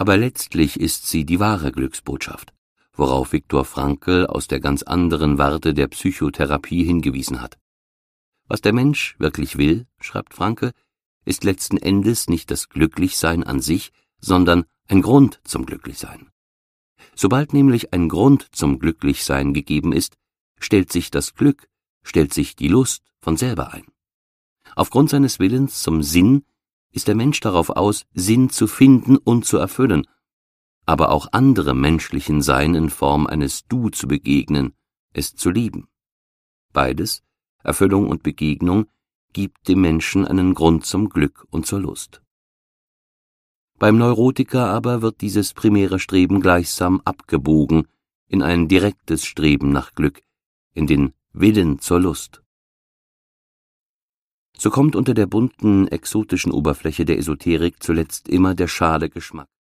Aber letztlich ist sie die wahre Glücksbotschaft, worauf Viktor Frankl aus der ganz anderen Warte der Psychotherapie hingewiesen hat. Was der Mensch wirklich will, schreibt Frankl, ist letzten Endes nicht das Glücklichsein an sich, sondern ein Grund zum Glücklichsein. Sobald nämlich ein Grund zum Glücklichsein gegeben ist, stellt sich das Glück, stellt sich die Lust von selber ein. Aufgrund seines Willens zum Sinn ist der Mensch darauf aus, Sinn zu finden und zu erfüllen, aber auch anderem menschlichen Sein in Form eines Du zu begegnen, es zu lieben. Beides, Erfüllung und Begegnung, gibt dem Menschen einen Grund zum Glück und zur Lust. Beim Neurotiker aber wird dieses primäre Streben gleichsam abgebogen in ein direktes Streben nach Glück, in den Willen zur Lust. So kommt unter der bunten, exotischen Oberfläche der Esoterik zuletzt immer der schale Geschmack